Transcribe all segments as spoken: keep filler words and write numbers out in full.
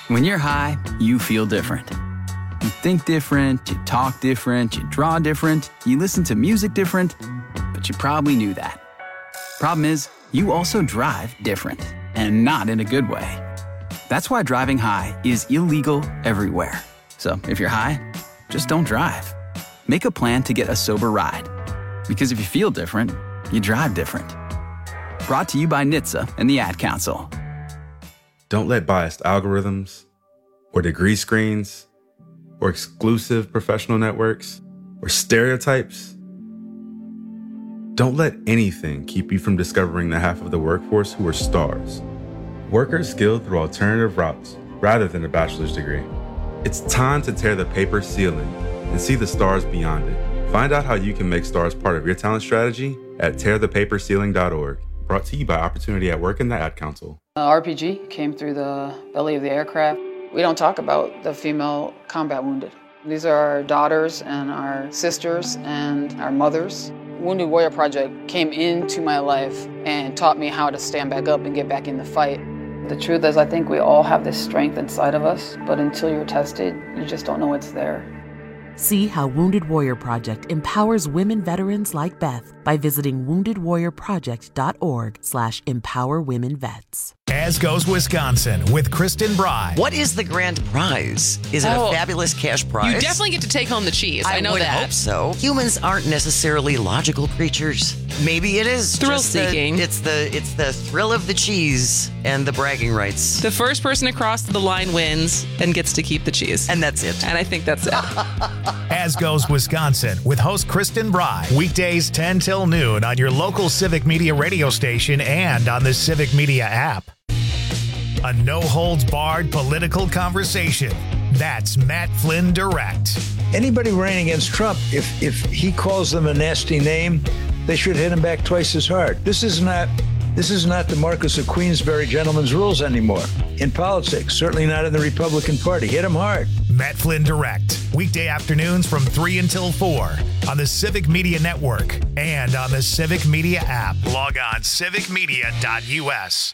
When you're high, you feel different. You think different, you talk different, you draw different, you listen to music different, but you probably knew that. Problem is, you also drive different, and not in a good way. That's why driving high is illegal everywhere. So if you're high, just don't drive. Make a plan to get a sober ride. Because if you feel different, you drive different. Brought to you by N H T S A and the Ad Council. Don't let biased algorithms or degree screens or exclusive professional networks or stereotypes. Don't let anything keep you from discovering the half of the workforce who are stars. Workers skilled through alternative routes rather than a bachelor's degree. It's time to tear the paper ceiling and see the stars beyond it. Find out how you can make stars part of your talent strategy at tear the paper ceiling dot org. Brought to you by Opportunity at Work and the Ad Council. Uh, R P G came through the belly of the aircraft. We don't talk about the female combat wounded. These are our daughters and our sisters and our mothers. Wounded Warrior Project came into my life and taught me how to stand back up and get back in the fight. The truth is, I think we all have this strength inside of us, but until you're tested, you just don't know it's there. See how Wounded Warrior Project empowers women veterans like Beth by visiting wounded warrior project dot org slash empower women vets. As Goes Wisconsin with Kristen Bry. What is the grand prize? Is it Oh, a fabulous cash prize? You definitely get to take home the cheese. I, I know would that. hope so. Humans aren't necessarily logical creatures. Maybe it is Thrill just the- seeking. It's the it's the thrill of the cheese and the bragging rights, The first person across the line wins and gets to keep the cheese. and that's it. And I think that's it. As Goes Wisconsin with host Kristen Bry. Weekdays ten till noon on your local Civic Media radio station and on the Civic Media app. A no-holds-barred political conversation. That's Matt Flynn Direct. Anybody running against Trump, if if he calls them a nasty name, they should hit him back twice as hard. This is not this is not the Marquis of Queensberry gentleman's rules anymore in politics. Certainly not in the Republican Party. Hit him hard. Matt Flynn Direct. Weekday afternoons from three until four on the Civic Media Network and on the Civic Media app. Log on civic media dot u s.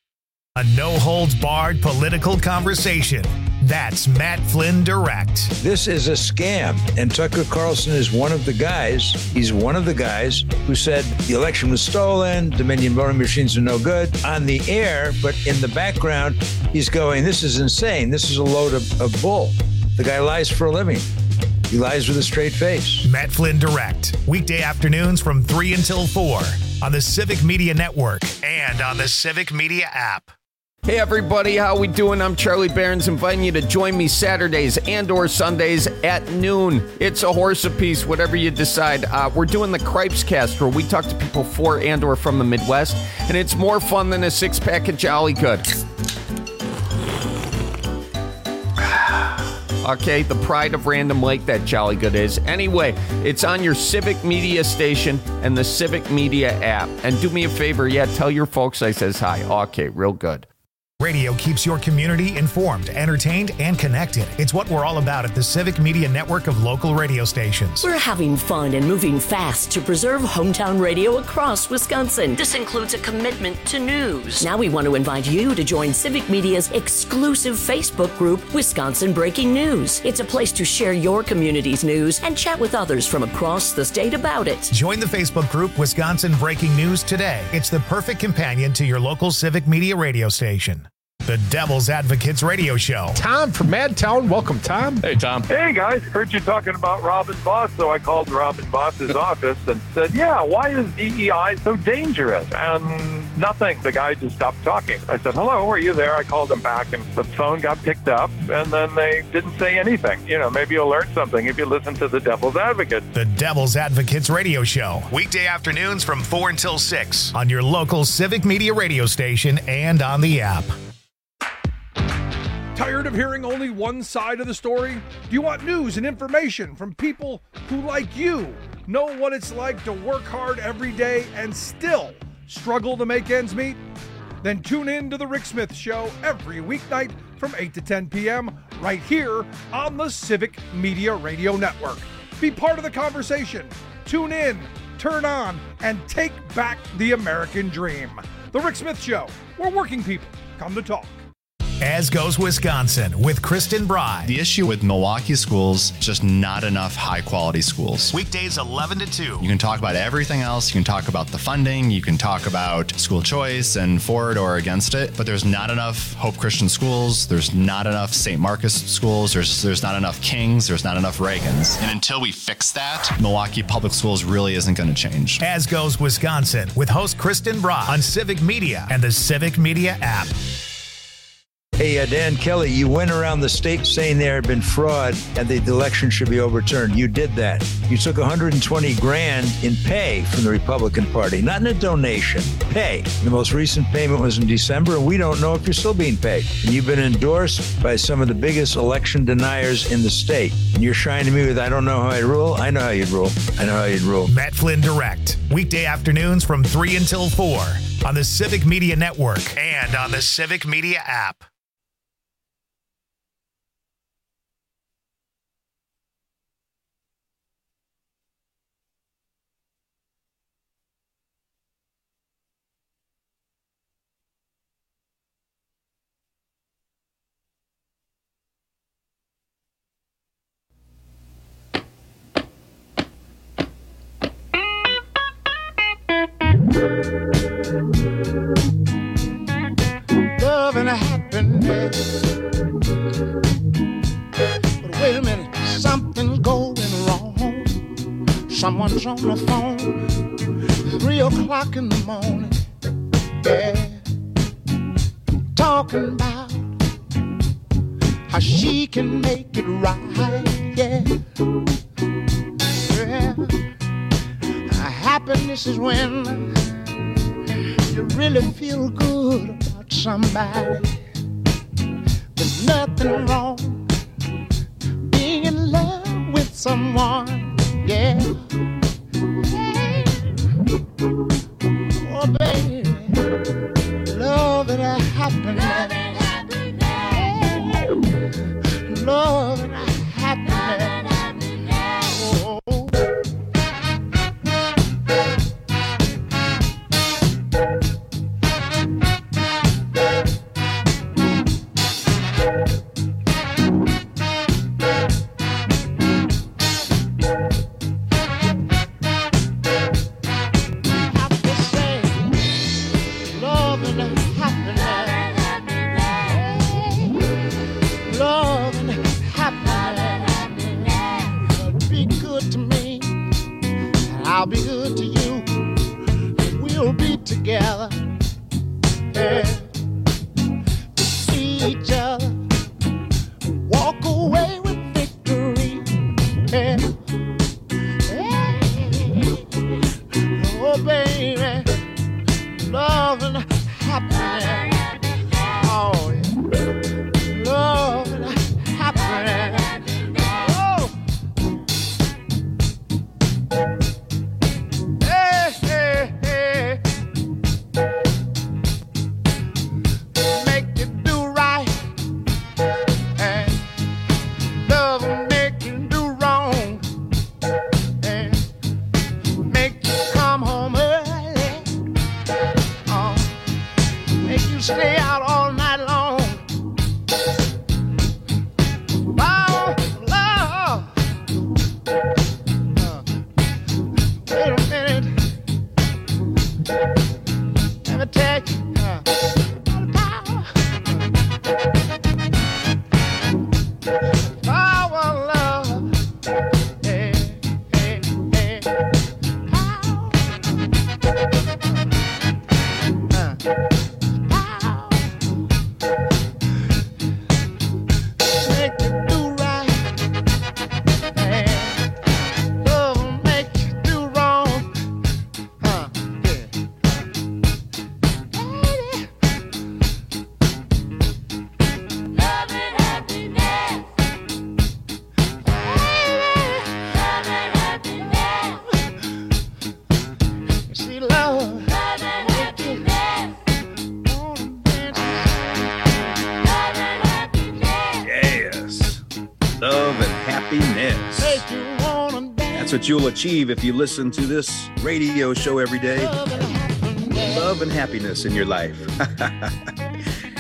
A no-holds-barred political conversation. That's Matt Flynn Direct. This is a scam. And Tucker Carlson is one of the guys, he's one of the guys who said the election was stolen, Dominion voting machines are no good on the air, but in the background, he's going, this is insane. This is a load of, of bull. The guy lies for a living. He lies with a straight face. Matt Flynn Direct. Weekday afternoons from three until four on the Civic Media Network and on the Civic Media app. Hey everybody, how we doing? I'm Charlie Barons, inviting you to join me Saturdays and or Sundays at noon. It's a horse apiece, whatever you decide. Uh, we're doing the Cripes Cast, where we talk to people for and or from the Midwest, and it's more fun than a six-pack of Jolly Good. Okay, the pride of Random Lake, that Jolly Good is. Anyway, it's on your Civic Media station and the Civic Media app. And do me a favor, yeah, tell your folks I says hi. Okay, real good. Radio keeps your community informed, entertained, and connected. It's what we're all about at the Civic Media Network of local radio stations. We're having fun and moving fast to preserve hometown radio across Wisconsin. This includes a commitment to news. Now we want to invite you to join Civic Media's exclusive Facebook group, Wisconsin Breaking News. It's a place to share your community's news and chat with others from across the state about it. Join the Facebook group Wisconsin Breaking News today. It's the perfect companion to your local Civic Media radio station. The Devil's Advocates Radio Show. Tom from Madtown. Welcome, Tom. Hey, Tom. Hey, guys. Heard you talking about Robin Voss, so I called Robin Voss's office and said, yeah, why is D E I so dangerous? And nothing. The guy just stopped talking. I said, hello, are you there? I called him back, and the phone got picked up, and then they didn't say anything. You know, maybe you'll learn something if you listen to the Devil's Advocate. The Devil's Advocates Radio Show. Weekday afternoons from four until six on your local Civic Media radio station and on the app. Tired of hearing only one side of the story? Do you want news and information from people who, like you, know what it's like to work hard every day and still struggle to make ends meet? Then tune in to The Rick Smith Show every weeknight from eight to ten p.m. right here on the Civic Media Radio Network. Be part of the conversation. Tune in, turn on, and take back the American dream. The Rick Smith Show, where working people come to talk. As Goes Wisconsin with Kristen Bry. The issue with Milwaukee schools, just not enough high-quality schools. Weekdays eleven to two. You can talk about everything else. You can talk about the funding. You can talk about school choice and for it or against it. But there's not enough Hope Christian schools. There's not enough Saint Marcus schools. There's there's not enough Kings. There's not enough Reagans. And until we fix that, Milwaukee Public Schools really isn't going to change. As Goes Wisconsin with host Kristen Bry on Civic Media and the Civic Media app. Hey, uh, Dan Kelly, you went around the state saying there had been fraud and the election should be overturned. You did that. You took one hundred twenty grand in pay from the Republican Party, not in a donation, pay. The most recent payment was in December, and we don't know if you're still being paid. And you've been endorsed by some of the biggest election deniers in the state. And you're shining me with, I don't know how I'd rule. I know how you'd rule. I know how you'd rule. Matt Flynn Direct, weekday afternoons from three until four on the Civic Media Network and on the Civic Media app. Love and happiness. But wait a minute, something's going wrong. Someone's on the phone, three o'clock in the morning. Yeah, talking about how she can make it right. Yeah, yeah. Happiness is when you really feel good about somebody. There's nothing wrong being in love with someone, yeah. Oh, baby, love and a happiness. Love and a happiness. Oh. I'll be good to you. We'll be together. Yeah. To see each other. Walk away with victory. Yeah. Yeah. Oh, baby. Love and happiness. Oh, yeah. Love and happiness. Stay out all night long. Oh, love. Uh, wait a minute. Let me tell you. Uh, power, love. Hey, hey, hey. Power. Uh, That's what you'll achieve if you listen to this radio show every day. Love and happiness in your life.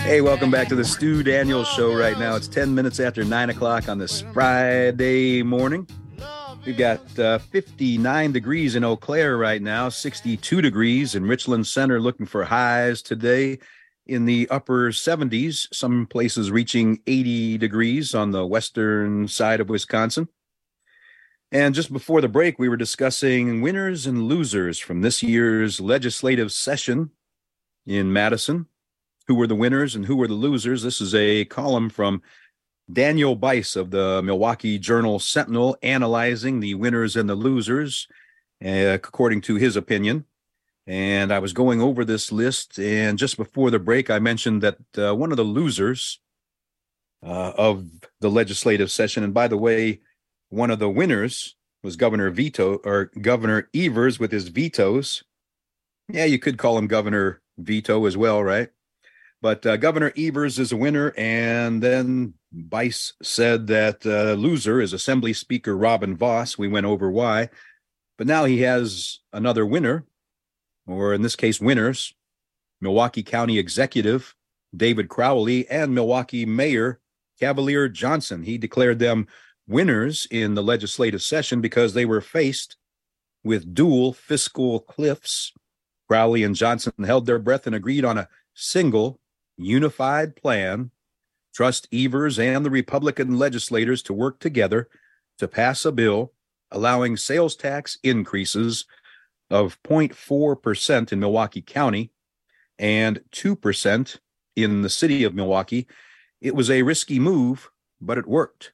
Hey, welcome back to the Stu Daniels Show right now. It's ten minutes after nine o'clock on this Friday morning. We've got uh, fifty-nine degrees in Eau Claire right now, sixty-two degrees in Richland Center, looking for highs today in the upper seventies, some places reaching eighty degrees on the western side of Wisconsin. And just before the break, we were discussing winners and losers from this year's legislative session in Madison. Who were the winners and who were the losers? This is a column from Daniel Bice of the Milwaukee Journal-Sentinel analyzing the winners and the losers, uh, according to his opinion. And I was going over this list, and just before the break, I mentioned that uh, one of the losers uh, of the legislative session, and by the way, one of the winners was Governor Veto, or Governor Evers with his vetoes. Yeah, you could call him Governor Veto as well, right? But uh, Governor Evers is a winner, and then Bice said that uh, loser is Assembly Speaker Robin Vos. We went over why. But now he has another winner, or in this case, winners, Milwaukee County Executive David Crowley and Milwaukee Mayor Cavalier Johnson. He declared them winners in the legislative session because they were faced with dual fiscal cliffs. Crowley and Johnson held their breath and agreed on a single unified plan, trust Evers and the Republican legislators to work together to pass a bill allowing sales tax increases of zero point four percent in Milwaukee County and two percent in the city of Milwaukee. It was a risky move, but it worked.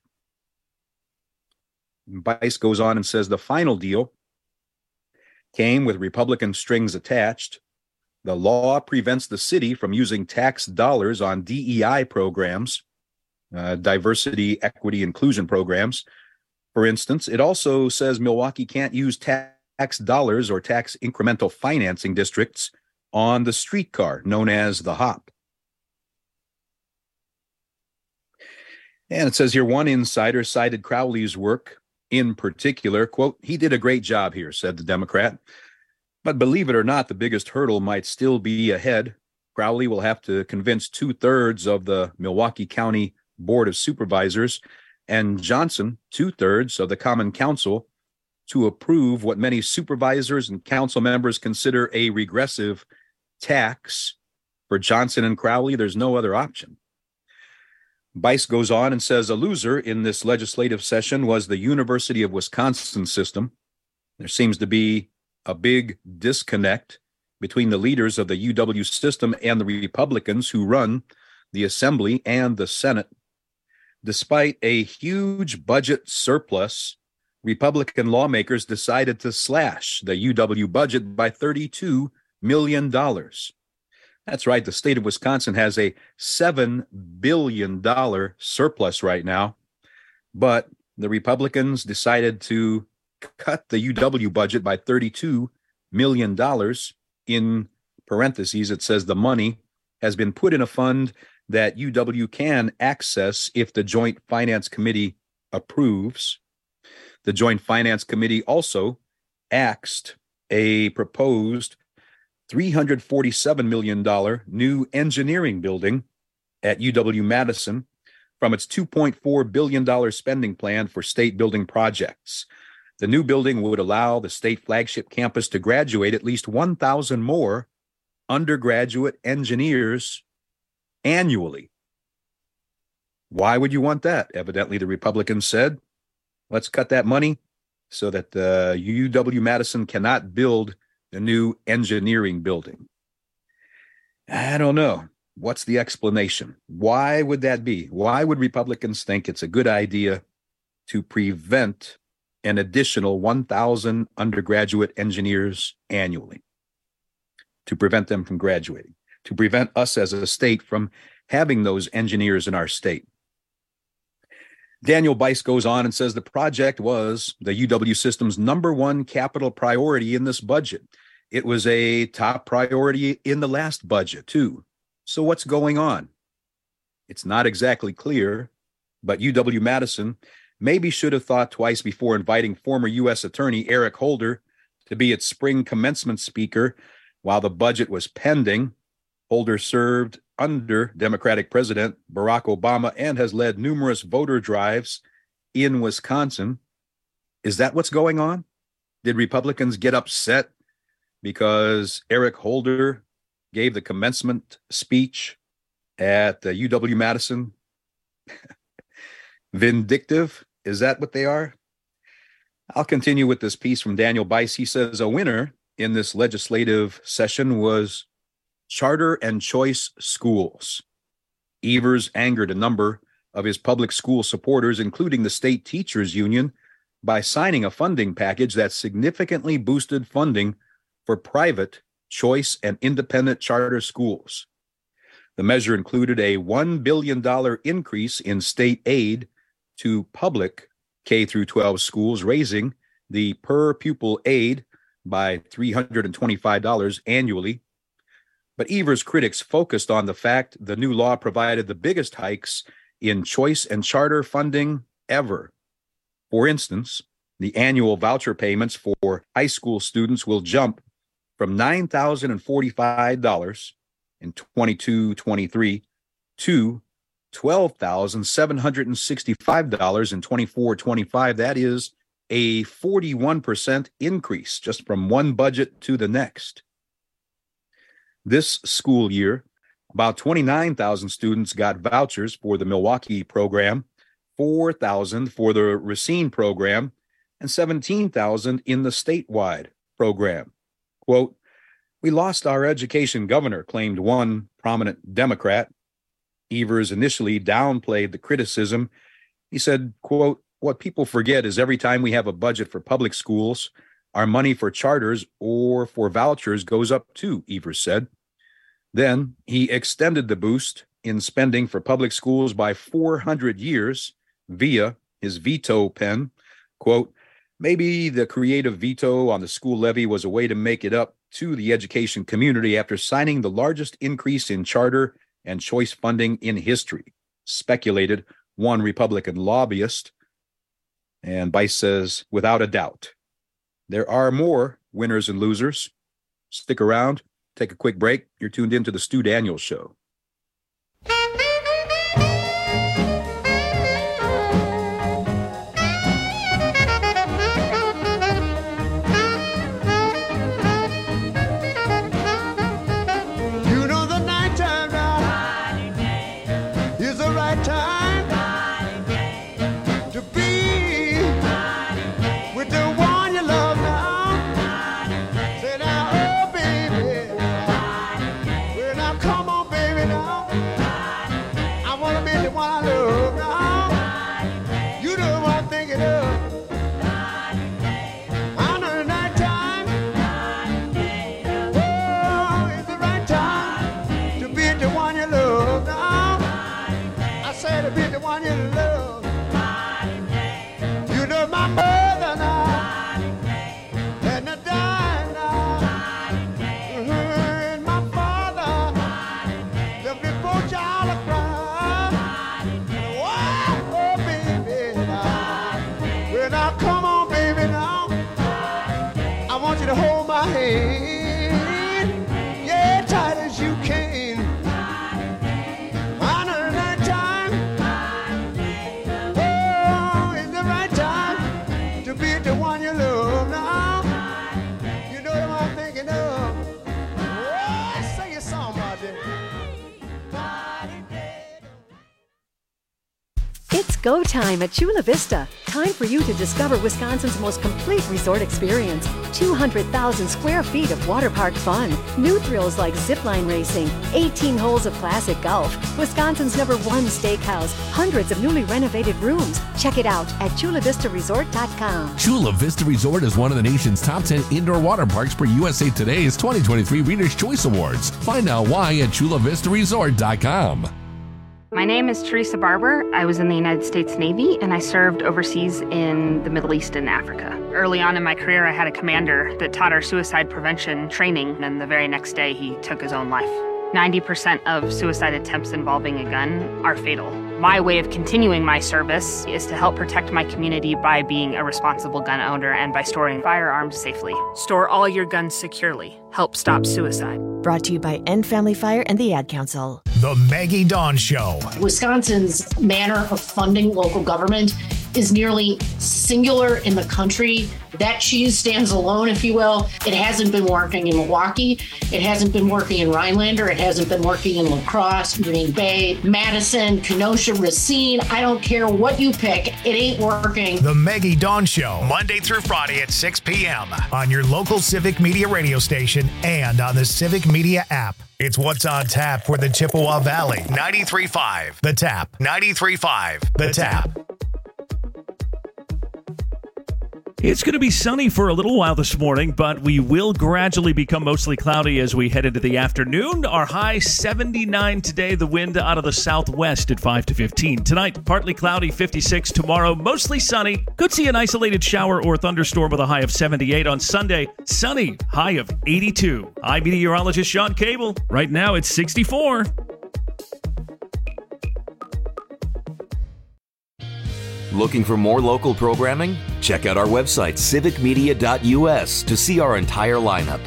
Bice goes on and says the final deal came with Republican strings attached. The law prevents the city from using tax dollars on D E I programs, uh, diversity, equity, inclusion programs. For instance, it also says Milwaukee can't use tax dollars or tax incremental financing districts on the streetcar, known as the HOP. And it says here, one insider cited Crowley's work in particular. Quote, he did a great job here, said the Democrat. But believe it or not, the biggest hurdle might still be ahead. Crowley will have to convince two-thirds of the Milwaukee County Board of Supervisors and Johnson, two-thirds of the Common Council, to approve what many supervisors and council members consider a regressive tax. For Johnson and Crowley, there's no other option. Bice goes on and says a loser in this legislative session was the University of Wisconsin system. There seems to be a big disconnect between the leaders of the U W system and the Republicans who run the Assembly and the Senate. Despite a huge budget surplus, Republican lawmakers decided to slash the U W budget by thirty-two million dollars. That's right, the state of Wisconsin has a seven billion dollars surplus right now, but the Republicans decided to cut the U W budget by thirty-two million dollars. In parentheses, it says the money has been put in a fund that U W can access if the Joint Finance Committee approves. The Joint Finance Committee also axed a proposed three hundred forty-seven million dollars new engineering building at U W-Madison from its two point four billion dollars spending plan for state building projects. The new building would allow the state flagship campus to graduate at least one thousand more undergraduate engineers annually. Why would you want that? Evidently, the Republicans said, let's cut that money so that uh, U W-Madison cannot build a new engineering building. I don't know. What's the explanation? Why would that be? Why would Republicans think it's a good idea to prevent an additional one thousand undergraduate engineers annually? To prevent them from graduating, to prevent us as a state from having those engineers in our state. Daniel Bice goes on and says the project was the U W system's number one capital priority in this budget. It was a top priority in the last budget, too. So what's going on? It's not exactly clear, but U W-Madison maybe should have thought twice before inviting former U S Attorney Eric Holder to be its spring commencement speaker while the budget was pending. Holder served under Democratic President Barack Obama and has led numerous voter drives in Wisconsin. Is that what's going on? Did Republicans get upset because Eric Holder gave the commencement speech at the U W-Madison? Vindictive? Is that what they are? I'll continue with this piece from Daniel Bice. He says a winner in this legislative session was charter and choice schools. Evers angered a number of his public school supporters, including the state teachers union, by signing a funding package that significantly boosted funding for private, choice, and independent charter schools. The measure included a one billion dollars increase in state aid to public K through twelve schools, raising the per pupil aid by three hundred twenty-five dollars annually. But Evers' critics focused on the fact the new law provided the biggest hikes in choice and charter funding ever. For instance, the annual voucher payments for high school students will jump from nine thousand forty-five dollars in twenty-two twenty-three to twelve thousand seven hundred sixty-five dollars in twenty-four twenty-five. That is a forty-one percent increase just from one budget to the next. This school year, about twenty-nine thousand students got vouchers for the Milwaukee program, four thousand for the Racine program, and seventeen thousand in the statewide program. Quote, "We lost our education governor," claimed one prominent Democrat. Evers initially downplayed the criticism. He said, quote, "What people forget is every time we have a budget for public schools, our money for charters or for vouchers goes up too," Evers said. Then he extended the boost in spending for public schools by four hundred years via his veto pen. Quote, "Maybe the creative veto on the school levy was a way to make it up to the education community after signing the largest increase in charter and choice funding in history," speculated one Republican lobbyist. And Bice says, without a doubt, there are more winners and losers. Stick around, take a quick break. You're tuned into the Stu Daniels Show. Go time at Chula Vista. Time for you to discover Wisconsin's most complete resort experience. two hundred thousand square feet of water park fun. New thrills like zipline racing. eighteen holes of classic golf. Wisconsin's number one steakhouse. Hundreds of newly renovated rooms. Check it out at chula vista resort dot com. Chula Vista Resort is one of the nation's top ten indoor water parks per U S A Today's twenty twenty-three Reader's Choice Awards. Find out why at chula vista resort dot com. My name is Teresa Barber. I was in the United States Navy and I served overseas in the Middle East and Africa. Early on in my career, I had a commander that taught our suicide prevention training, and the very next day he took his own life. ninety percent of suicide attempts involving a gun are fatal. My way of continuing my service is to help protect my community by being a responsible gun owner and by storing firearms safely. Store all your guns securely. Help stop suicide. Brought to you by End Family Fire and the Ad Council. The Maggie Dawn Show. Wisconsin's manner of funding local government is nearly singular in the country. That cheese stands alone, if you will. It hasn't been working in Milwaukee. It hasn't been working in Rhinelander. It hasn't been working in La Crosse, Green Bay, Madison, Kenosha, Racine. I don't care what you pick. It ain't working. The Maggie Dawn Show, Monday through Friday at six p.m. on your local Civic Media radio station and on the Civic Media app. It's what's on tap for the Chippewa Valley. ninety-three point five The Tap. ninety-three point five The Tap. It's going to be sunny for a little while this morning, but we will gradually become mostly cloudy as we head into the afternoon. Our high seventy-nine today, the wind out of the southwest at five to fifteen. Tonight, partly cloudy, fifty-six. Tomorrow, mostly sunny. Could see an isolated shower or thunderstorm with a high of seventy-eight. On Sunday, sunny, high of eighty-two. I'm meteorologist Sean Cable. Right now, it's sixty-four. Looking for more local programming? Check out our website, civic media dot u s, to see our entire lineup.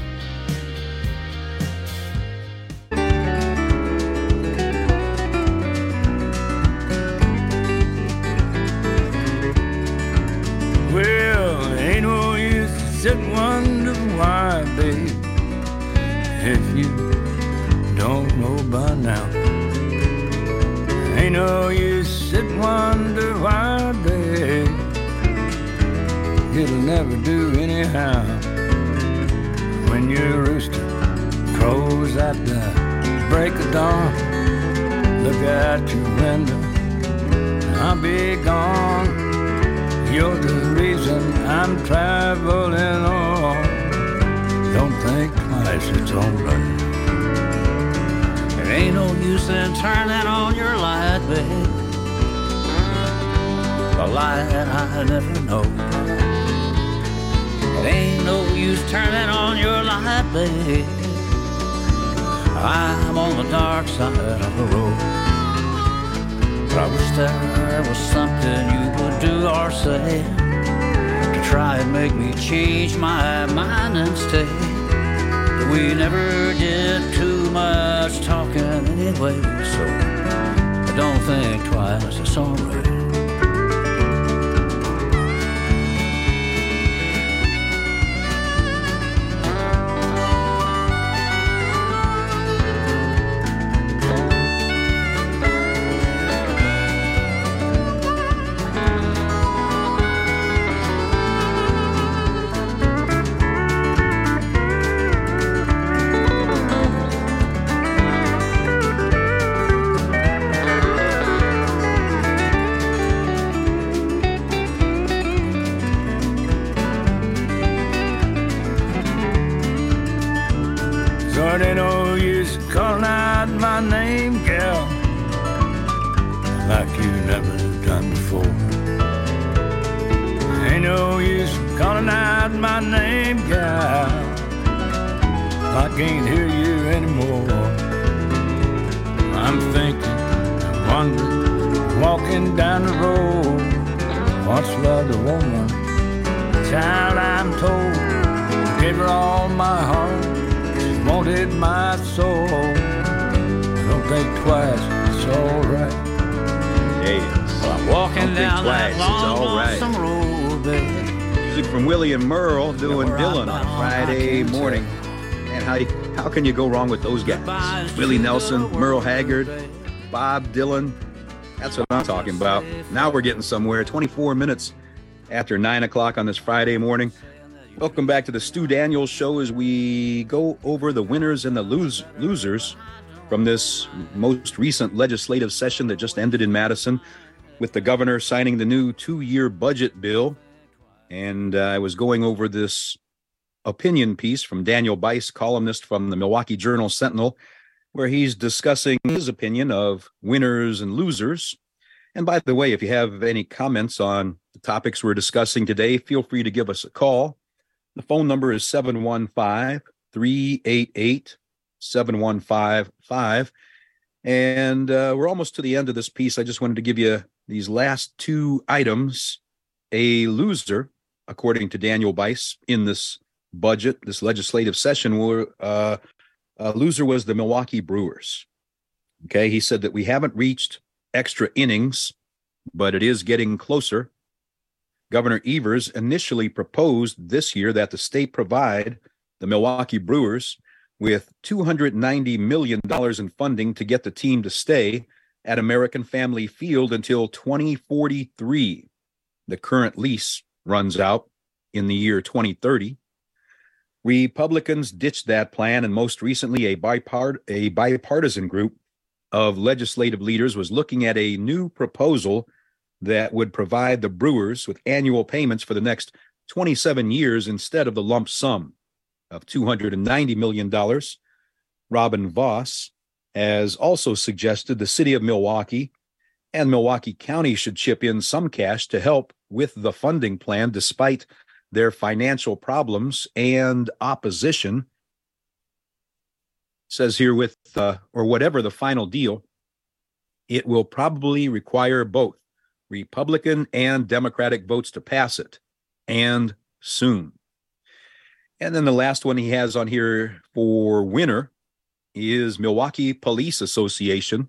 Well, ain't no use to sit and wonder why, babe, if you don't know by now. Ain't no use sit and wonder why, babe. It'll never do anyhow. When your rooster crows at the break of dawn, look out your window, I'll be gone. You're the reason I'm traveling on. Don't think twice, it's alright. There ain't no use in turning on your light, babe. A light I never know. It ain't no use turning on your light, babe. I'm on the dark side of the road. But I wish there was something you would do or say to try and make me change my mind and stay. But we never did too much talking anyway, so don't think twice, it's alright. How can you go wrong with those guys? Willie Nelson, Merle Haggard, Bob Dylan. That's what I'm talking about. Now we're getting somewhere. twenty-four minutes after nine o'clock on this Friday morning. Welcome back to the Stu Daniels Show as we go over the winners and the lose, losers from this most recent legislative session that just ended in Madison, with the governor signing the new two-year budget bill. And uh, I was going over this opinion piece from Daniel Bice, columnist from the Milwaukee Journal Sentinel, where he's discussing his opinion of winners and losers. And by the way, if you have any comments on the topics we're discussing today, feel free to give us a call. The phone number is seven one five, three eight eight, seven one five five. And uh, we're almost to the end of this piece. I just wanted to give you these last two items. A loser, according to Daniel Bice, in this budget, this legislative session, were, uh, a loser was the Milwaukee Brewers. Okay, he said that we haven't reached extra innings, but it is getting closer. Governor Evers initially proposed this year that the state provide the Milwaukee Brewers with two hundred ninety million dollars in funding to get the team to stay at American Family Field until twenty forty-three. The current lease runs out in the year twenty thirty. Republicans ditched that plan, and most recently a, bipart- a bipartisan group of legislative leaders was looking at a new proposal that would provide the Brewers with annual payments for the next twenty-seven years instead of the lump sum of two hundred ninety million dollars. Robin Voss has also suggested the city of Milwaukee and Milwaukee County should chip in some cash to help with the funding plan despite their financial problems and opposition. It says here with, uh, or whatever the final deal, it will probably require both Republican and Democratic votes to pass it, and soon. And then the last one he has on here for winner is Milwaukee Police Association.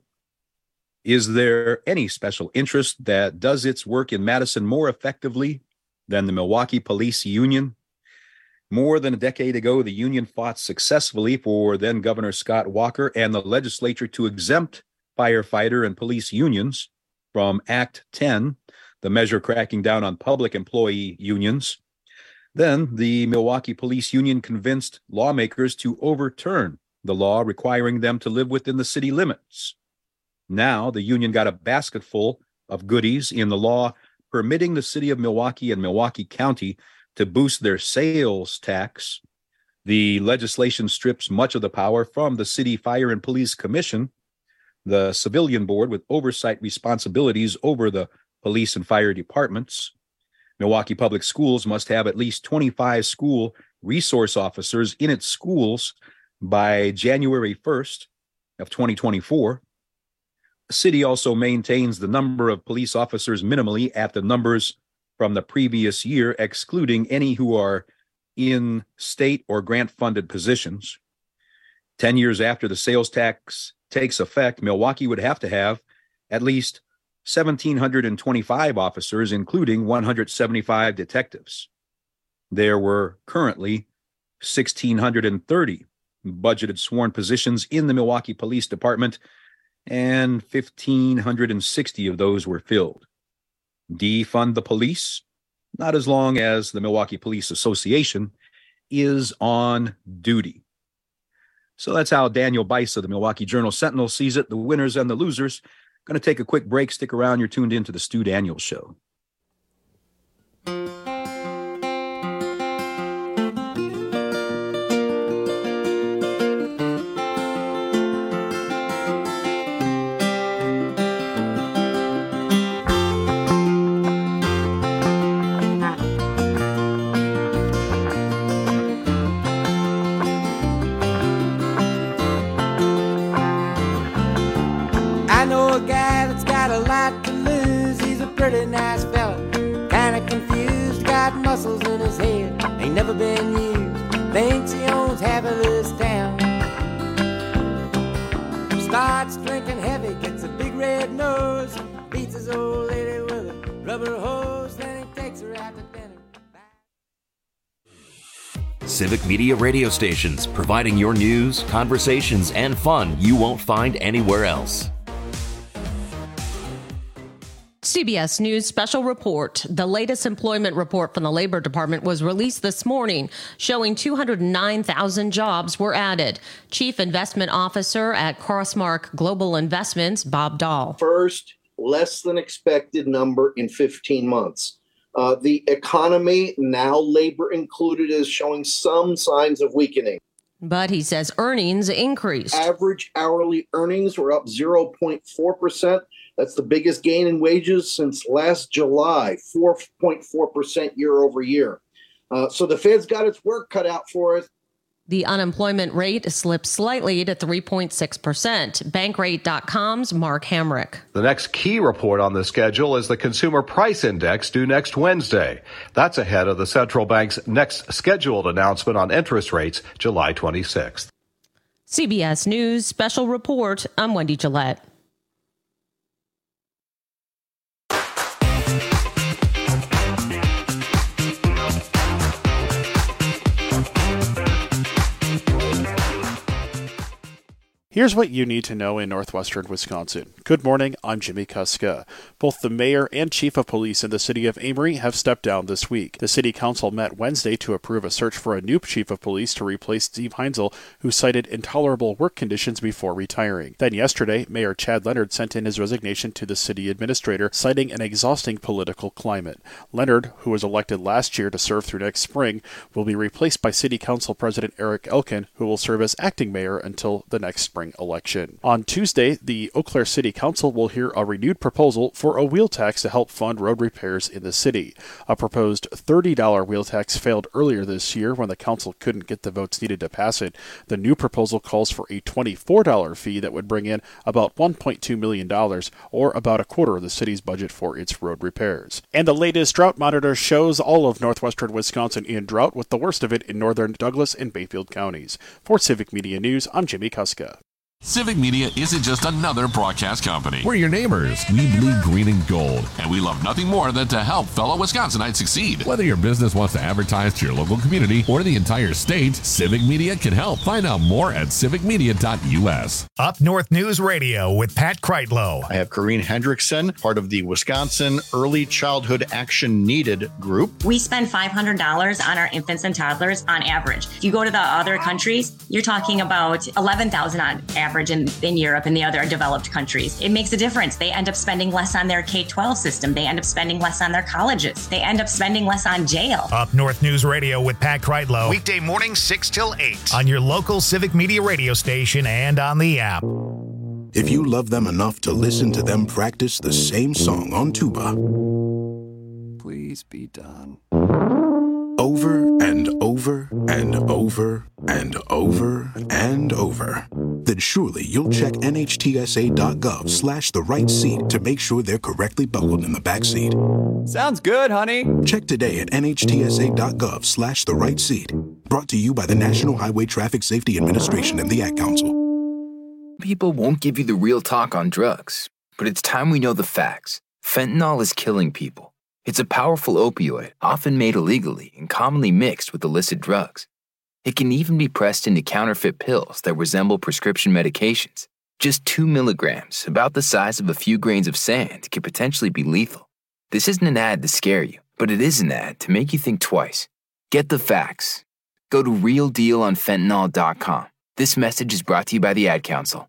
Is there any special interest that does its work in Madison more effectively than the Milwaukee Police Union? More than a decade ago, the union fought successfully for then Governor Scott Walker and the legislature to exempt firefighter and police unions from Act ten, the measure cracking down on public employee unions. Then the Milwaukee Police Union convinced lawmakers to overturn the law requiring them to live within the city limits. Now the union got a basket full of goodies in the law permitting the city of Milwaukee and Milwaukee County to boost their sales tax. The legislation strips much of the power from the City Fire and Police Commission, the civilian board with oversight responsibilities over the police and fire departments. Milwaukee Public Schools must have at least twenty-five school resource officers in its schools by January first of twenty twenty-four. The city also maintains the number of police officers minimally at the numbers from the previous year, excluding any who are in state or grant-funded positions. Ten years after the sales tax takes effect, Milwaukee would have to have at least one thousand seven hundred twenty-five officers, including one hundred seventy-five detectives. There were currently one thousand six hundred thirty budgeted sworn positions in the Milwaukee Police Department, and one thousand five hundred sixty of those were filled. Defund the police? Not as long as the Milwaukee Police Association is on duty. So that's how Daniel Bice of the Milwaukee Journal-Sentinel sees it, the winners and the losers. Going to take a quick break. Stick around. You're tuned into the Stu Daniels Show. Pretty nice fella, kinda confused, got muscles in his head, ain't never been used, thinks he owns half of this town. Starts drinking heavy, gets a big red nose, beats his old lady with a rubber hose, then he takes her out to dinner. Civic Media radio stations, providing your news, conversations, and fun you won't find anywhere else. C B S News special report. The latest employment report from the Labor Department was released this morning, showing two hundred nine thousand jobs were added. Chief Investment Officer at Crossmark Global Investments, Bob Dahl. First, less than expected number in fifteen months. Uh, the economy, now labor included, is showing some signs of weakening. But he says earnings increased. Average hourly earnings were up zero point four percent. That's the biggest gain in wages since last July, four point four percent year over year. Uh, so the Fed's got its work cut out for it. The unemployment rate slipped slightly to three point six percent. Bankrate dot com's Mark Hamrick. The next key report on the schedule is the Consumer Price Index due next Wednesday. That's ahead of the central bank's next scheduled announcement on interest rates, July twenty-sixth. C B S News Special Report. I'm Wendy Gillette. Here's what you need to know in northwestern Wisconsin. Good morning, I'm Jimmy Kuska. Both the mayor and chief of police in the city of Amory have stepped down this week. The city council met Wednesday to approve a search for a new chief of police to replace Steve Heinzel, who cited intolerable work conditions before retiring. Then yesterday, Mayor Chad Leonard sent in his resignation to the city administrator, citing an exhausting political climate. Leonard, who was elected last year to serve through next spring, will be replaced by city council president Eric Elkin, who will serve as acting mayor until the next spring election. On Tuesday, the Eau Claire City Council will hear a renewed proposal for a wheel tax to help fund road repairs in the city. A proposed thirty dollars wheel tax failed earlier this year when the council couldn't get the votes needed to pass it. The new proposal calls for a twenty-four dollars fee that would bring in about one point two million dollars, or about a quarter of the city's budget for its road repairs. And the latest drought monitor shows all of northwestern Wisconsin in drought, with the worst of it in northern Douglas and Bayfield counties. For Civic Media News, I'm Jimmy Kuska. Civic Media isn't just another broadcast company. We're your neighbors. We bleed green and gold. And we love nothing more than to help fellow Wisconsinites succeed. Whether your business wants to advertise to your local community or the entire state, Civic Media can help. Find out more at civic media dot u s. Up North News Radio with Pat Kreitlow. I have Corrine Hendrickson, part of the Wisconsin Early Childhood Action Needed group. We spend five hundred dollars on our infants and toddlers on average. If you go to the other countries, you're talking about eleven thousand dollars on average in, in Europe and the other developed countries. It makes a difference. They end up spending less on their K twelve system. They end up spending less on their colleges. They end up spending less on jail. Up North News Radio with Pat Kreitlow. Weekday mornings six till eight on your local Civic Media radio station and on the app. If you love them enough to listen to them practice the same song on tuba, please be done. Over and over and over and over and over, then surely you'll check N H T S A dot gov slash the right seat to make sure they're correctly buckled in the back seat. Sounds good, honey. Check today at N H T S A dot gov slash the right seat. Brought to you by the National Highway Traffic Safety Administration and the Ad Council. People won't give you the real talk on drugs, but it's time we know the facts. Fentanyl is killing people. It's a powerful opioid, often made illegally and commonly mixed with illicit drugs. It can even be pressed into counterfeit pills that resemble prescription medications. Just two milligrams, about the size of a few grains of sand, can potentially be lethal. This isn't an ad to scare you, but it is an ad to make you think twice. Get the facts. Go to real deal on fentanyl dot com. This message is brought to you by the Ad Council.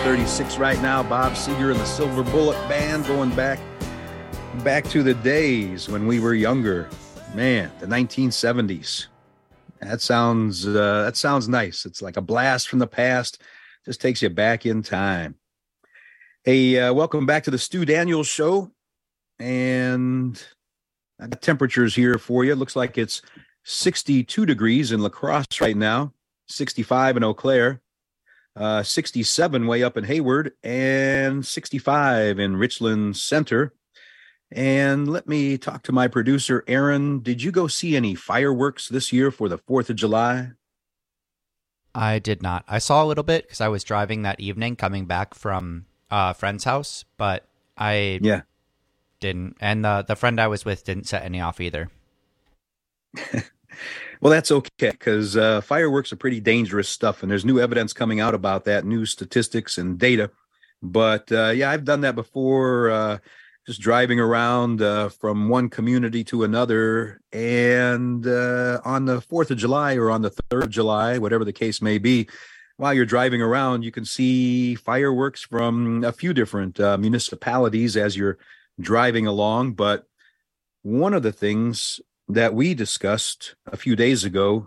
thirty-six right now. Bob Seger and the Silver Bullet Band going back, back to the days when we were younger. Man, the nineteen seventies. That sounds, uh, that sounds nice. It's like a blast from the past. Just takes you back in time. Hey, uh, welcome back to the Stu Daniels Show. And I got temperatures here for you. It looks like it's sixty-two degrees in La Crosse right now, sixty-five in Eau Claire, uh, sixty-seven way up in Hayward, and sixty-five in Richland Center. And let me talk to my producer, Aaron. Did you go see any fireworks this year for the fourth of July? I did not. I saw a little bit because I was driving that evening coming back from a friend's house, but I yeah. didn't. And the, the friend I was with didn't set any off either. Well, that's okay, because uh, fireworks are pretty dangerous stuff, and there's new evidence coming out about that, new statistics and data. But, uh, yeah, I've done that before, uh, just driving around uh, from one community to another, and uh, on the fourth of July or on the third of July, whatever the case may be, while you're driving around, you can see fireworks from a few different uh, municipalities as you're driving along. But one of the things that we discussed a few days ago,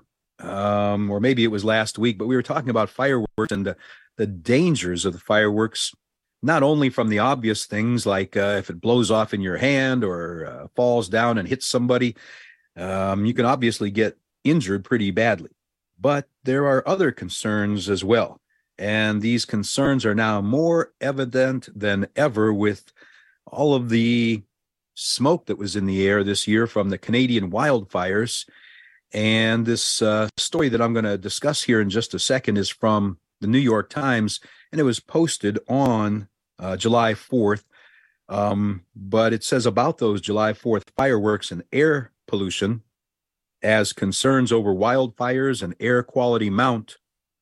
um, or maybe it was last week, but we were talking about fireworks and the, the dangers of the fireworks, not only from the obvious things like uh, if it blows off in your hand or uh, falls down and hits somebody, um, you can obviously get injured pretty badly. But there are other concerns as well. And these concerns are now more evident than ever with all of the smoke that was in the air this year from the Canadian wildfires. And this uh, story that I'm going to discuss here in just a second is from the New York Times, and it was posted on uh, July fourth. Um, but it says about those July fourth fireworks and air pollution, as concerns over wildfires and air quality mount,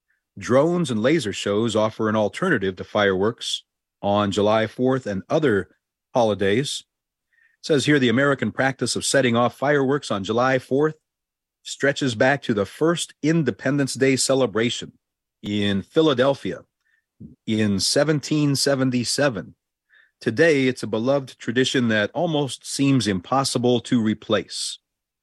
drones and laser shows offer an alternative to fireworks on July fourth and other holidays. It says here the American practice of setting off fireworks on July fourth stretches back to the first Independence Day celebration in Philadelphia in seventeen seventy-seven. Today, it's a beloved tradition that almost seems impossible to replace.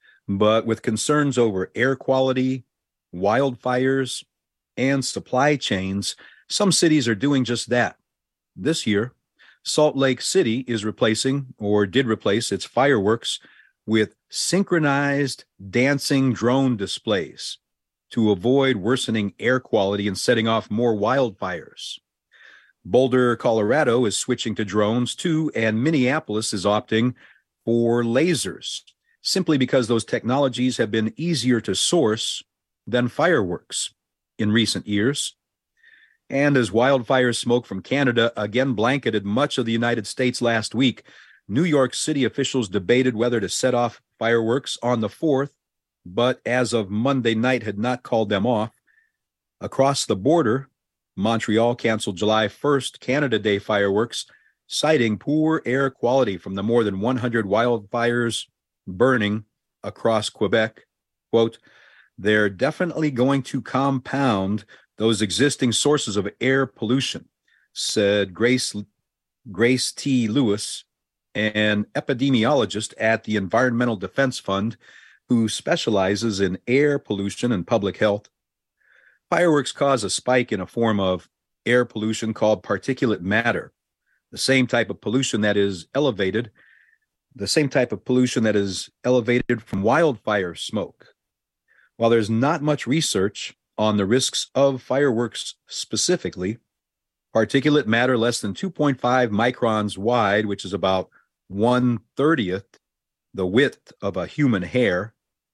But with concerns over air quality, wildfires, and supply chains, some cities are doing just that. This year, Salt Lake City is replacing, or did replace, its fireworks with synchronized dancing drone displays to avoid worsening air quality and setting off more wildfires. Boulder, Colorado is switching to drones too, and Minneapolis is opting for lasers, simply because those technologies have been easier to source than fireworks in recent years. And as wildfire smoke from Canada again blanketed much of the United States last week, New York City officials debated whether to set off fireworks on the fourth, but as of Monday night had not called them off. Across the border, Montreal canceled July first Canada Day fireworks, citing poor air quality from the more than one hundred wildfires burning across Quebec. Quote, "They're definitely going to compound those existing sources of air pollution," said Grace, Grace T. Lewis, an epidemiologist at the Environmental Defense Fund who specializes in air pollution and public health. Fireworks cause a spike in a form of air pollution called particulate matter, the same type of pollution that is elevated, the same type of pollution that is elevated from wildfire smoke. While there's not much research on the risks of fireworks specifically, particulate matter less than two point five microns wide, which is about one thirtieth the width of a human hair,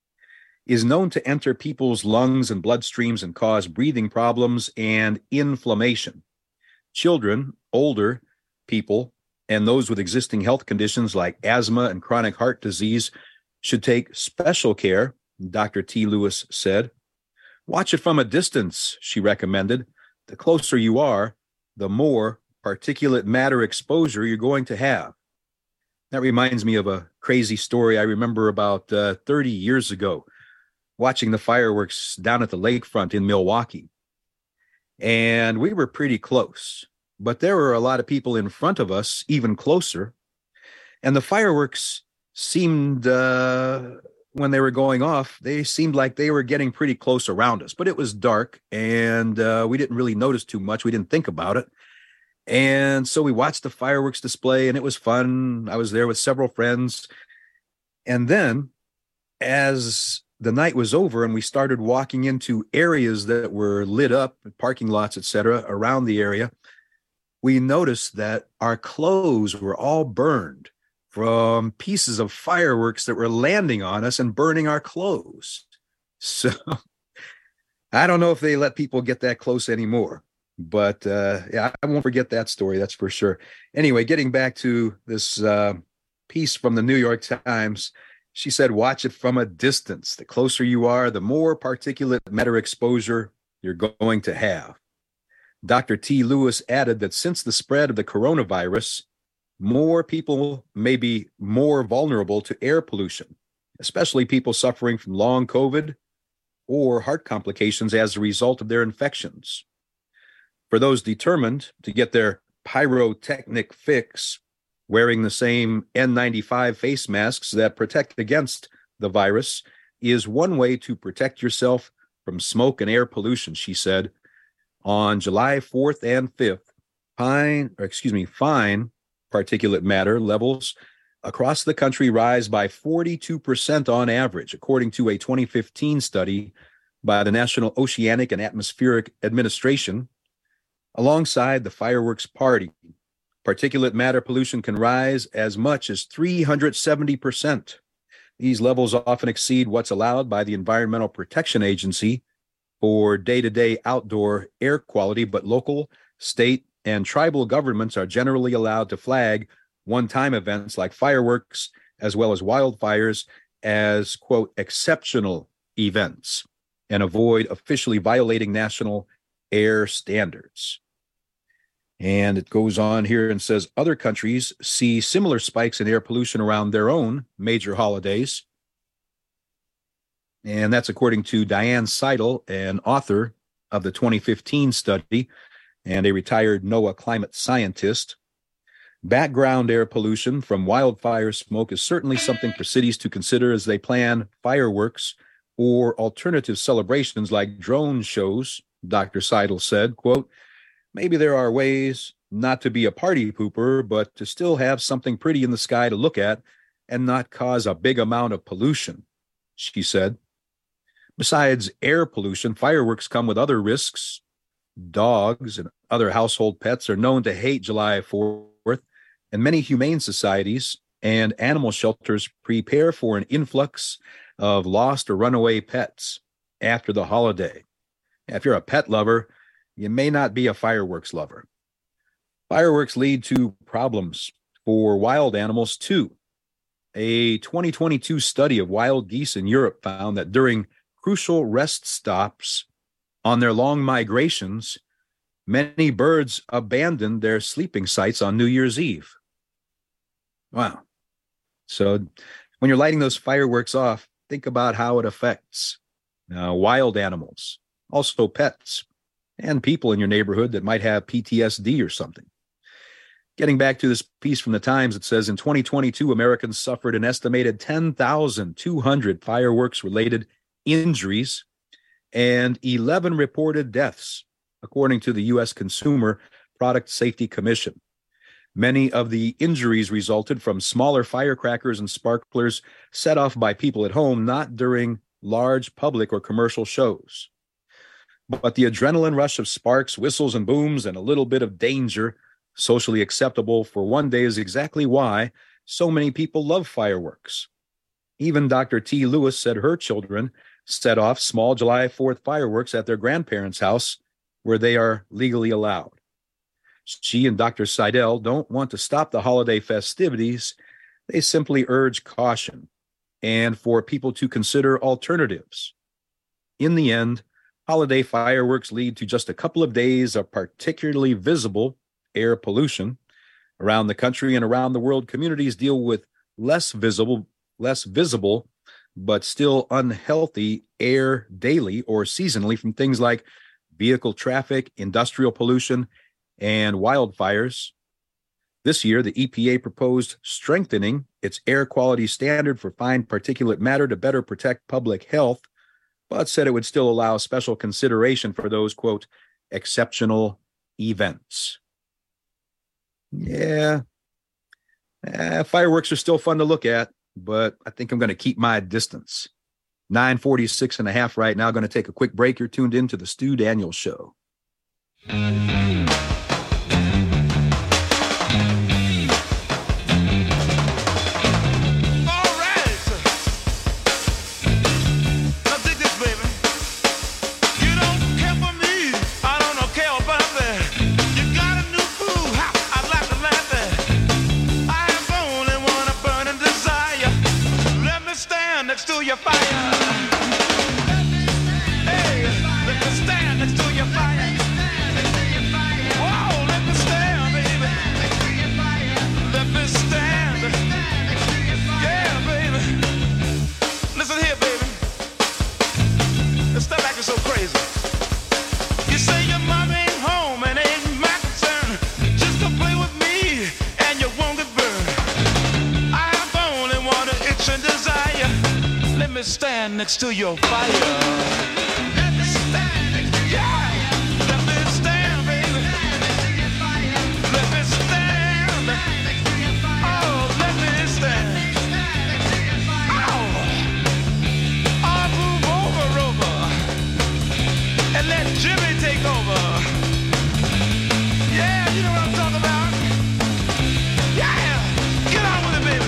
is known to enter people's lungs and bloodstreams and cause breathing problems and inflammation. Children, older people, and those with existing health conditions like asthma and chronic heart disease should take special care, Doctor T. Lewis said. Watch it from a distance, she recommended. The closer you are, the more particulate matter exposure you're going to have. That reminds me of a crazy story I remember about uh, thirty years ago, watching the fireworks down at the lakefront in Milwaukee. And we were pretty close. but there were a lot of people in front of us, even closer. And the fireworks seemed, uh, when they were going off, they seemed like they were getting pretty close around us. But it was dark, and uh, we didn't really notice too much. We didn't think about it. And so we watched the fireworks display, and it was fun. I was there with several friends. And then, as the night was over and we started walking into areas that were lit up, parking lots, et cetera, around the area, we noticed that our clothes were all burned from pieces of fireworks that were landing on us and burning our clothes. So I don't know if they let people get that close anymore, but uh, yeah, I won't forget that story. That's for sure. Anyway, getting back to this uh, piece from the New York Times, she said, watch it from a distance. The closer you are, the more particulate matter exposure you're going to have. Doctor T. Lewis added that since the spread of the coronavirus, more people may be more vulnerable to air pollution, especially people suffering from long COVID or heart complications as a result of their infections. For those determined to get their pyrotechnic fix, wearing the same N ninety-five face masks that protect against the virus is one way to protect yourself from smoke and air pollution, she said. On July fourth and fifth, fine, or excuse me, fine particulate matter levels across the country rise by forty-two percent on average, according to a twenty fifteen study by the National Oceanic and Atmospheric Administration. Alongside the fireworks party, particulate matter pollution can rise as much as three hundred seventy percent. These levels often exceed what's allowed by the Environmental Protection Agency for day-to-day outdoor air quality, but local, state, and tribal governments are generally allowed to flag one-time events like fireworks as well as wildfires as, quote, exceptional events and avoid officially violating national air standards. And it goes on here and says other countries see similar spikes in air pollution around their own major holidays. And that's according to Diane Seidel, an author of the twenty fifteen study and a retired NOAA climate scientist. Background air pollution from wildfire smoke is certainly something for cities to consider as they plan fireworks or alternative celebrations like drone shows, Doctor Seidel said, quote, maybe there are ways not to be a party pooper, but to still have something pretty in the sky to look at and not cause a big amount of pollution, she said. Besides air pollution, fireworks come with other risks. Dogs and other household pets are known to hate July fourth, and many humane societies and animal shelters prepare for an influx of lost or runaway pets after the holiday. If you're a pet lover, you may not be a fireworks lover. Fireworks lead to problems for wild animals, too. A twenty twenty-two study of wild geese in Europe found that during crucial rest stops on their long migrations, many birds abandoned their sleeping sites on New Year's Eve. Wow. So when you're lighting those fireworks off, think about how it affects uh, wild animals, also pets, and people in your neighborhood that might have P T S D or something. Getting back to this piece from the Times, it says in twenty twenty-two, Americans suffered an estimated ten thousand two hundred fireworks-related injuries and eleven reported deaths, according to the U S Consumer Product Safety Commission. Many of the injuries resulted from smaller firecrackers and sparklers set off by people at home, not during large public or commercial shows. But the adrenaline rush of sparks, whistles, and booms, and a little bit of danger, socially acceptable for one day, is exactly why so many people love fireworks. Even Doctor T. Lewis said her children set off small July fourth fireworks at their grandparents' house where they are legally allowed. She and Doctor Seidel don't want to stop the holiday festivities. They simply urge caution and for people to consider alternatives. In the end, holiday fireworks lead to just a couple of days of particularly visible air pollution. Around the country and around the world, communities deal with less visible, less visible, but still unhealthy air daily or seasonally from things like vehicle traffic, industrial pollution, and wildfires. This year, the E P A proposed strengthening its air quality standard for fine particulate matter to better protect public health, but said it would still allow special consideration for those, quote, exceptional events. Yeah, eh, fireworks are still fun to look at, but I think I'm going to keep my distance. nine forty-six and a half right now. Going to take a quick break. You're tuned in to the Stu Daniels Show. Next to your fire. Hey, let me stand next to your fire. Whoa, let me stand, baby. Let me stand. Yeah, baby. Listen here, baby. Let's stop acting so crazy. You say your mom ain't home and ain't my concern. Just to play with me and you won't get burned. I have only one itch and desire. Let me stand next to your fire. Let me stand next to your fire. Let me stand, baby. Let me stand. Oh, let me stand. Oh, I'll move over, over, and let Jimmy take over. Yeah, you know what I'm talking about. Yeah, get on with it, baby.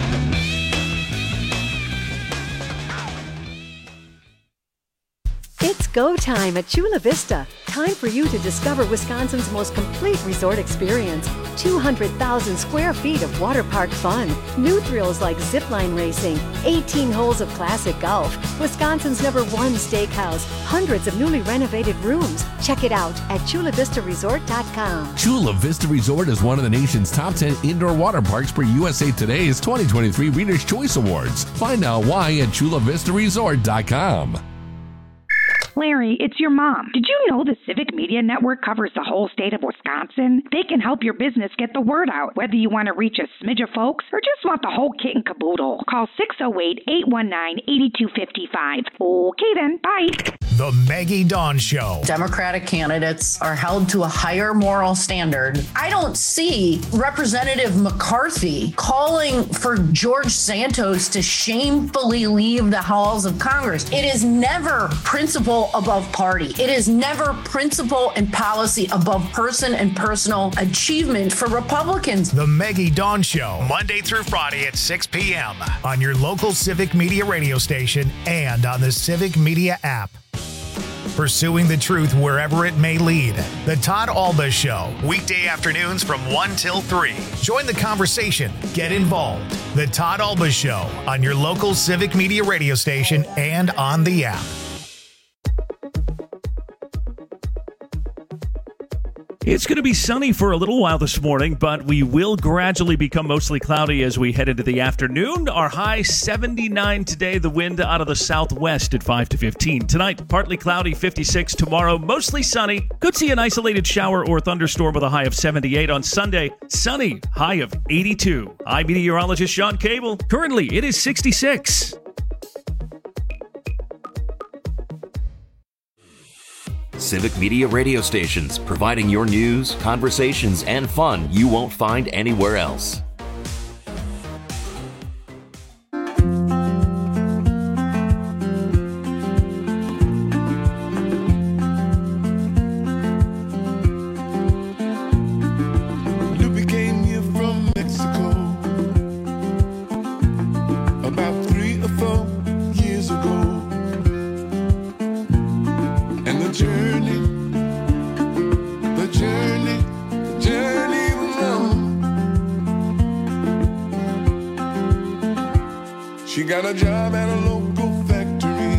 It's go time at Chula Vista. Time for you to discover Wisconsin's most complete resort experience. two hundred thousand square feet of water park fun. New thrills like zipline racing. eighteen holes of classic golf. Wisconsin's number one steakhouse. Hundreds of newly renovated rooms. Check it out at chula vista resort dot com. Chula Vista Resort is one of the nation's top ten indoor water parks per U S A Today's twenty twenty-three Reader's Choice Awards. Find out why at chula vista resort dot com. Larry, it's your mom. Did you know the Civic Media Network covers the whole state of Wisconsin? They can help your business get the word out, whether you want to reach a smidge of folks or just want the whole kit and caboodle. Call six oh eight, eight one nine, eight two five five. Okay then, bye. The Maggie Dawn Show. Democratic candidates are held to a higher moral standard. I don't see Representative McCarthy calling for George Santos to shamefully leave the halls of Congress. It is never principle above party. It is never principle and policy above person and personal achievement for Republicans. The Maggie Dawn Show, Monday through Friday at six p.m. on your local Civic Media radio station and on the Civic Media app. Pursuing the truth wherever it may lead. The Todd Alba Show, weekday afternoons from one till three. Join the conversation. Get involved. The Todd Alba Show on your local Civic Media radio station and on the app. It's going to be sunny for a little while this morning, but we will gradually become mostly cloudy as we head into the afternoon. Our high seventy-nine today, the wind out of the southwest at five to fifteen. Tonight, partly cloudy, fifty-six. Tomorrow, mostly sunny. Could see an isolated shower or thunderstorm with a high of seventy-eight. On Sunday, sunny, high of eighty-two. I'm meteorologist Sean Cable. Currently, it is sixty-six. Civic Media radio stations, providing your news, conversations, and fun you won't find anywhere else. Lupe came here from Mexico about three or four years ago. And the journey, the journey, the journey was long. She got a job at a local factory.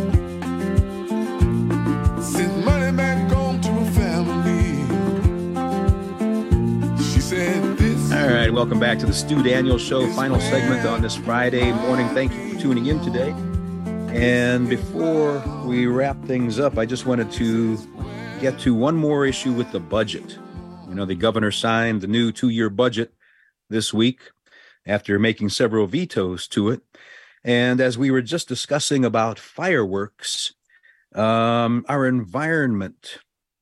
Sent money back home to her family. She said this. All right, welcome back to the Stu Daniels Show, final segment on this Friday morning. Thank you for tuning in today. And before we wrap things up, I just wanted to get to one more issue with the budget. You know, the governor signed the new two-year budget this week after making several vetoes to it. And as we were just discussing about fireworks, um, our environment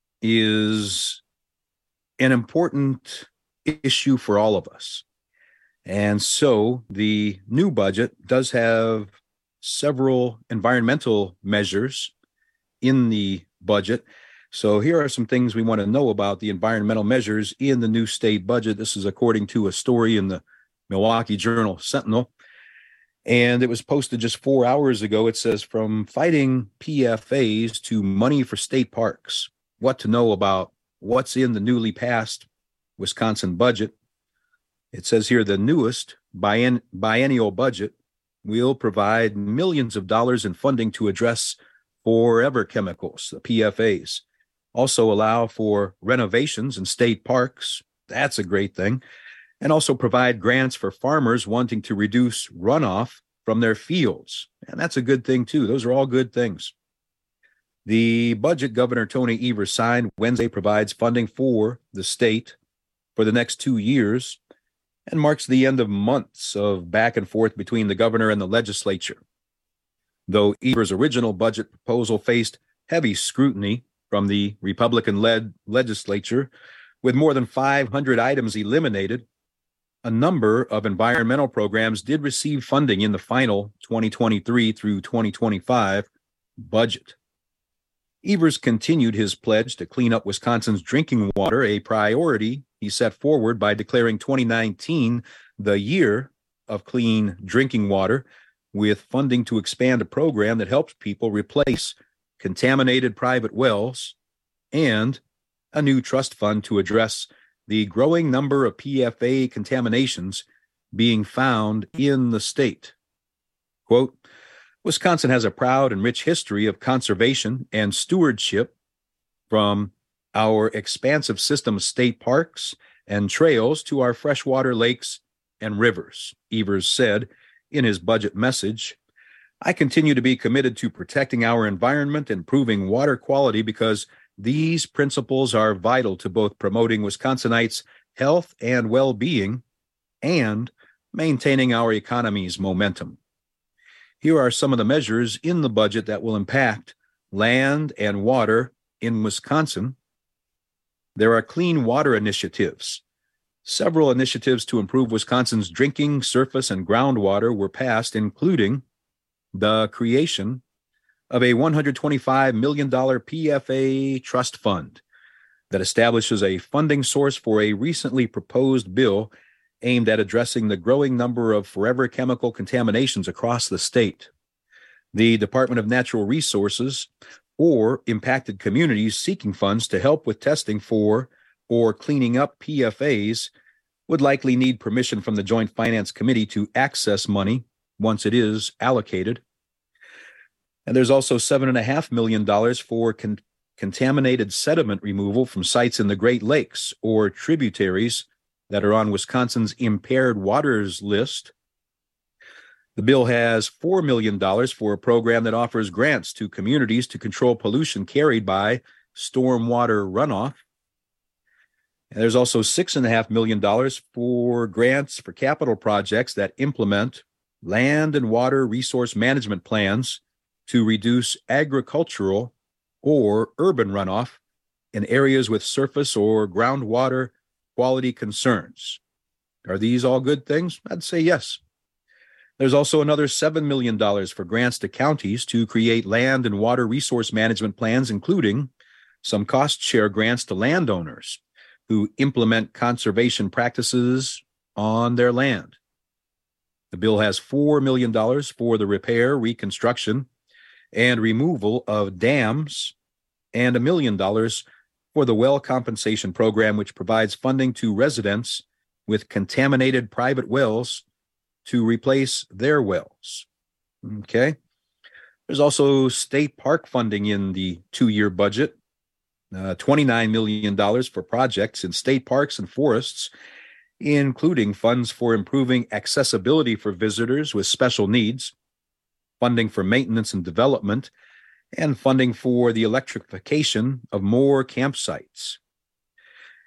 is an important issue for all of us. And so the new budget does have several environmental measures in the budget. So here are some things we want to know about the environmental measures in the new state budget. This is according to a story in the Milwaukee Journal Sentinel. And it was posted just four hours ago. It says, from fighting P F As to money for state parks, what to know about what's in the newly passed Wisconsin budget. It says here the newest bien- biennial budget will provide millions of dollars in funding to address forever chemicals, the P F As. Also allow for renovations in state parks. That's a great thing. And also provide grants for farmers wanting to reduce runoff from their fields. And that's a good thing, too. Those are all good things. The budget Governor Tony Evers signed Wednesday provides funding for the state for the next two years and marks the end of months of back and forth between the governor and the legislature. Though Evers' original budget proposal faced heavy scrutiny from the Republican-led legislature, with more than five hundred items eliminated, a number of environmental programs did receive funding in the final twenty twenty-three through twenty twenty-five budget. Evers continued his pledge to clean up Wisconsin's drinking water, a priority he set forward by declaring twenty nineteen the year of clean drinking water, with funding to expand a program that helps people replace contaminated private wells and a new trust fund to address the growing number of P F A contaminations being found in the state. Quote, Wisconsin has a proud and rich history of conservation and stewardship, from our expansive system of state parks and trails to our freshwater lakes and rivers, Evers said in his budget message. I continue to be committed to protecting our environment and improving water quality because these principles are vital to both promoting Wisconsinites' health and well-being and maintaining our economy's momentum. Here are some of the measures in the budget that will impact land and water in Wisconsin. There are clean water initiatives. Several initiatives to improve Wisconsin's drinking, surface, and groundwater were passed, including the creation of a one hundred twenty-five million dollars P F A trust fund that establishes a funding source for a recently proposed bill aimed at addressing the growing number of forever chemical contaminations across the state. The Department of Natural Resources or impacted communities seeking funds to help with testing for or cleaning up P F As would likely need permission from the Joint Finance Committee to access money once it is allocated. And there's also seven point five million dollars for con- contaminated sediment removal from sites in the Great Lakes or tributaries that are on Wisconsin's impaired waters list. The bill has four million dollars for a program that offers grants to communities to control pollution carried by stormwater runoff. And there's also six point five million dollars for grants for capital projects that implement land and water resource management plans to reduce agricultural or urban runoff in areas with surface or groundwater quality concerns. Are these all good things? I'd say yes. There's also another seven million dollars for grants to counties to create land and water resource management plans, including some cost share grants to landowners who implement conservation practices on their land. The bill has four million dollars for the repair, reconstruction, and removal of dams, and a million dollars for the well compensation program, which provides funding to residents with contaminated private wells to replace their wells. Okay. There's also state park funding in the two-year budget, uh, twenty-nine million dollars for projects in state parks and forests, including funds for improving accessibility for visitors with special needs, funding for maintenance and development, and funding for the electrification of more campsites.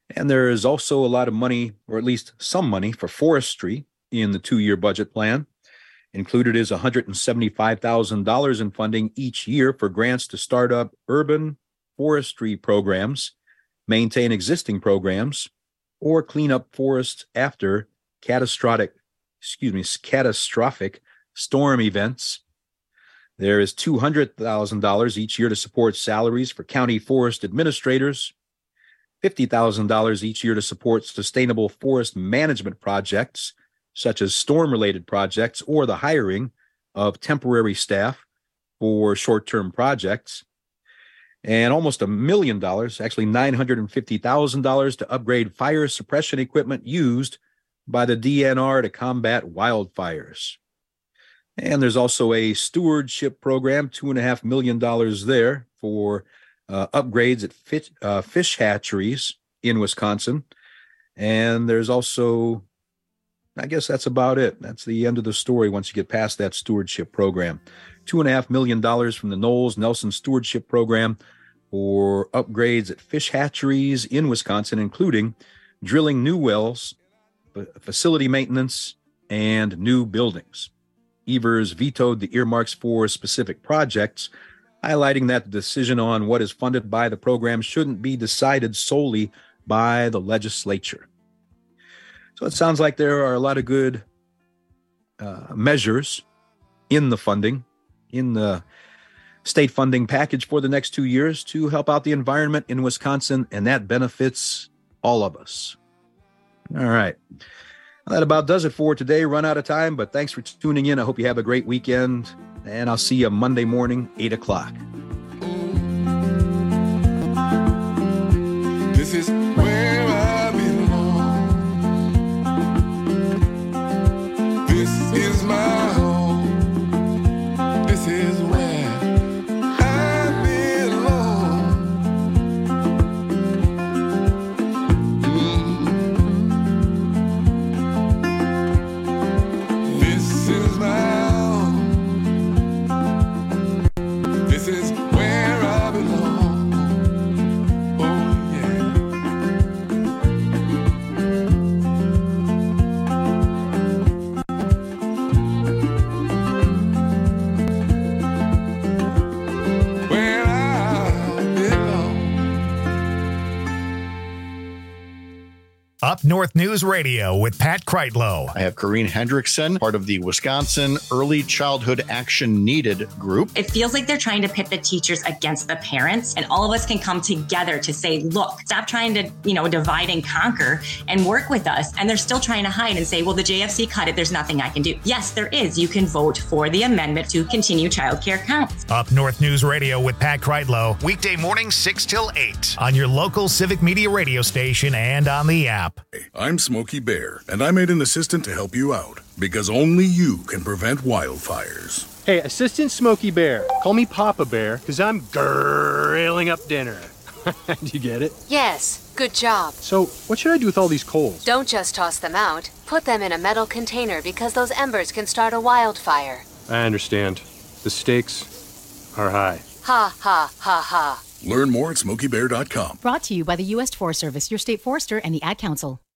And there is also a lot of money, or at least some money, for forestry in the two-year budget plan. Included is one hundred seventy-five thousand dollars in funding each year for grants to start up urban forestry programs, maintain existing programs, or clean up forests after catastrophic, excuse me, catastrophic storm events. There is two hundred thousand dollars each year to support salaries for county forest administrators, fifty thousand dollars each year to support sustainable forest management projects, such as storm-related projects or the hiring of temporary staff for short-term projects, and almost a million dollars, actually nine hundred fifty thousand dollars, to upgrade fire suppression equipment used by the D N R to combat wildfires. And there's also a stewardship program, two and a half million dollars there for uh, upgrades at fit, uh, fish hatcheries in Wisconsin. And there's also, I guess that's about it. That's the end of the story once you get past that stewardship program. Two and a half million dollars from the Knowles Nelson Stewardship Program for upgrades at fish hatcheries in Wisconsin, including drilling new wells, facility maintenance, and new buildings. Evers vetoed the earmarks for specific projects, highlighting that the decision on what is funded by the program shouldn't be decided solely by the legislature. So it sounds like there are a lot of good uh, measures in the funding, in the state funding package for the next two years to help out the environment in Wisconsin, and that benefits all of us. All right. Well, that about does it for today. Run out of time, but thanks for tuning in. I hope you have a great weekend, and I'll see you Monday morning, eight o'clock. This is where I belong. This is my home. This is where I belong. Mm. This is my home. This is where I belong. Up North News Radio with Pat Kreitlow. I have Corrine Hendrickson, part of the Wisconsin Early Childhood Action Needed group. It feels like they're trying to pit the teachers against the parents, and all of us can come together to say, look, stop trying to, you know, divide and conquer and work with us. And they're still trying to hide and say, well, the J F C cut it. There's nothing I can do. Yes, there is. You can vote for the amendment to continue childcare counts. Up North News Radio with Pat Kreitlow, weekday morning six till eight on your local Civic Media radio station and on the app. I'm Smokey Bear, and I made an assistant to help you out, because only you can prevent wildfires. Hey, Assistant Smokey Bear, call me Papa Bear, because I'm grilling up dinner. Do you get it? Yes, good job. So, what should I do with all these coals? Don't just toss them out. Put them in a metal container, because those embers can start a wildfire. I understand. The stakes are high. Ha, ha, ha, ha. Learn more at smokey bear dot com. Brought to you by the U S Forest Service, your state forester, and the Ad Council.